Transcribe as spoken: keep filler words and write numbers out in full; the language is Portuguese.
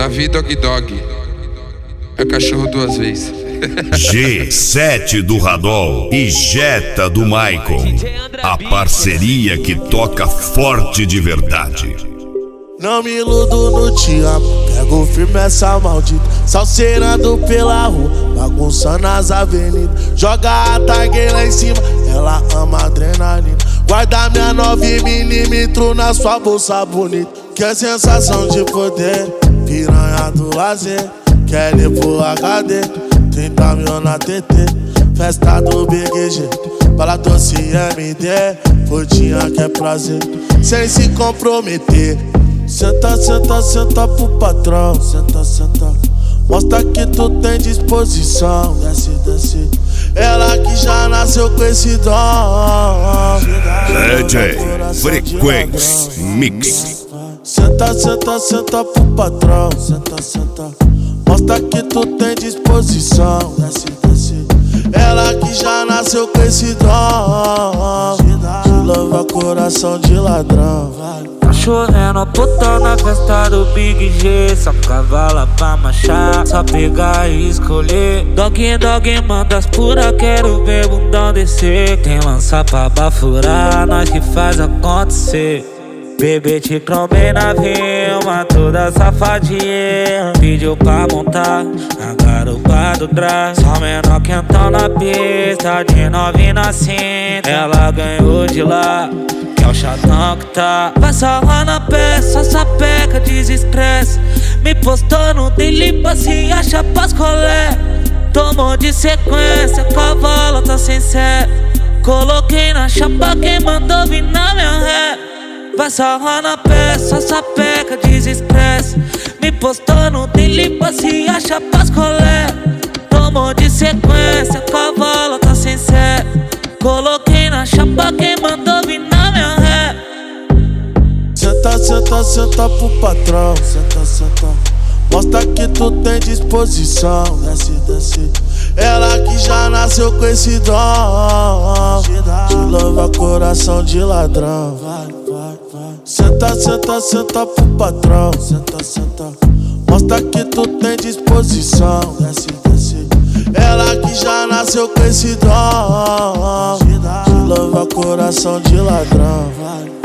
Davi Dog Dog. É cachorro duas vezes. G sete do Radol e Jetta do Maicon. A parceria que toca forte de verdade. Não me iludo no te amo, pego firme essa maldita, salseirando pela rua, bagunçando as avenidas. Joga a tag lá em cima, ela ama adrenalina. Guarda minha nove milímetros na sua bolsa bonita. Que é sensação de poder, piranha do lazer. Quer ir pro H D, trinta mil na T T. Festa do Big G, bala doce M D. Putinha que é prazer, sem se comprometer. Senta, senta, senta pro patrão. Senta, senta, mostra que tu tem disposição. Desce, desce, ela que já nasceu com esse dom. D J Frequência Mix. Senta, senta, senta pro patrão. Senta, senta, mostra que tu tem disposição. Desce, desce, ela que já nasceu com esse dom. Te louva coração de ladrão. Tá chovendo puta na festa do Big G. Só cavala pra marchar, só pegar e escolher. Dog, dog, manda as pura, quero ver bundão descer. Tem lança pra bafurar, nós que faz acontecer. Bebê te trombei na rima, toda safadinha. Pediu pra montar a garupa do drive. Só menor quentão na pista, de novinha na cinta. Ela ganhou de lá, que é o chatão que tá. Vai sarrar na peça, sapeca, desestresse. Me postou no daily, se acha pras colé. Tomou de sequência, cavalo tá sem sé. Coloquei na chapa, quem mandou vir na minha ré. Vai sarrar na peça, sapeca, desestresse. Me postou no daily, se acha pras colé. Tomou de sequência, cavalo tá sem sé. Coloquei na chapa, quem mandou vir na minha ré. Senta, senta, senta pro patrão. Senta, senta, mostra que tu tem disposição. Desce, desce, ela que já nasceu com esse dom. Te louva coração de ladrão. Vai, vai, vai. Senta, senta, senta pro patrão. Senta, senta, mostra que tu tem disposição. Desce, desce, ela que já nasceu com esse dom. Te louva coração de ladrão. Vai.